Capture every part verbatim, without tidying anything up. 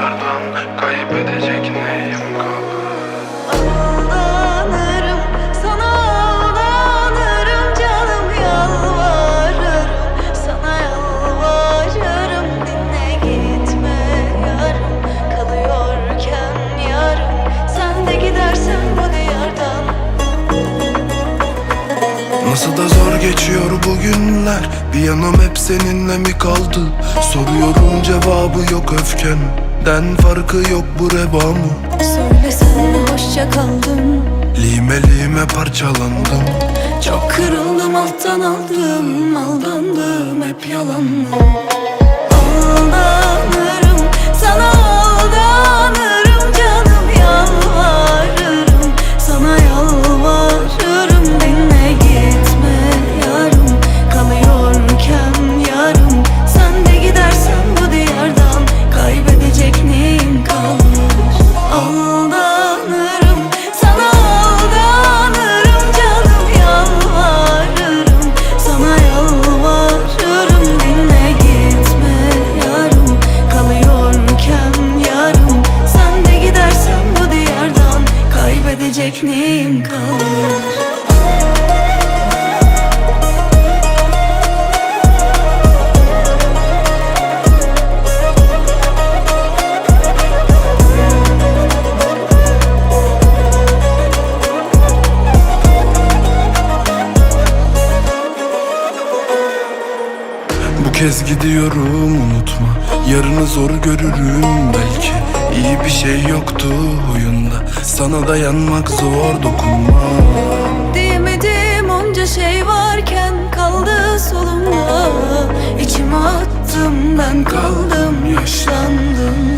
diyardan kaybedecek neyim kalır? Aldanırım, sana aldanırım canım, yalvarırım, sana yalvarırım. Dinle gitme yarım, kalıyorken yarım. Sen de gidersen bu diyardan. Nasıl da zor geçiyor bu günler, bir yanım hep seninle mi kaldı? Soruyorum cevabı yok, öfkenden farkı yok bu reva mı? Söylesene hoşça kaldım, Lime lime parçalandım. çok kırıldım, alttan aldım, aldandım, hep yalanım. Aldanırım, sana aldanırım canım, yalvarırım, sana yalvarırım. Dinle gitme yarım, kalıyorken yarım. Sen de gidersen bu diyardan kaybedecek neyim kalır? Aldanırım, sana aldanırım canım, yalvarırım, sana yalvarırım. Dinle gitme yarım, kalıyorken yarım. Sen de gidersen bu diyardan kaybedecek neyim kalır? Bu kez gidiyorum, unutma, yarını zor görürüm belki. İyi bir şey yoktu huyunda, sana dayanmak zor, dokunma. Diyemedim onca şey varken, kaldı solumda. İçime attım, ben kaldım, yaşlandım.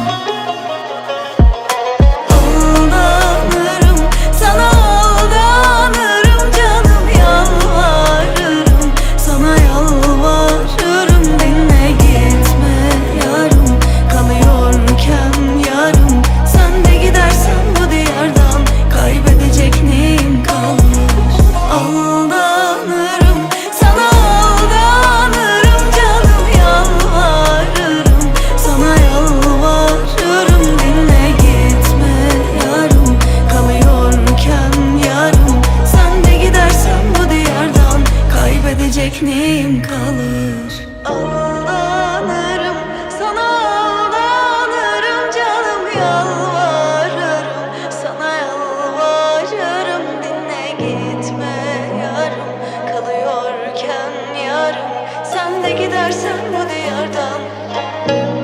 Aldanırım, sana aldanırım canım, yalvarırım, sana yalvarırım. Dinle gitme yarım, kalıyorken yarım. Sen de gidersen bu diyardan kaybedecek neyim kalır? Aldanırım, sana aldanırım canım, yalvarırım, sana yalvarırım. Dinle gitme yarım, kalıyorken yarım. Sen de gidersen bu diyardan kaybedecek neyim kalır? Aldanırım, sana aldanırım canım, yalvarırım, sana yalvarırım. Dinle gitme yarım, kalıyorken yarım. Sen de gidersen bu diyardan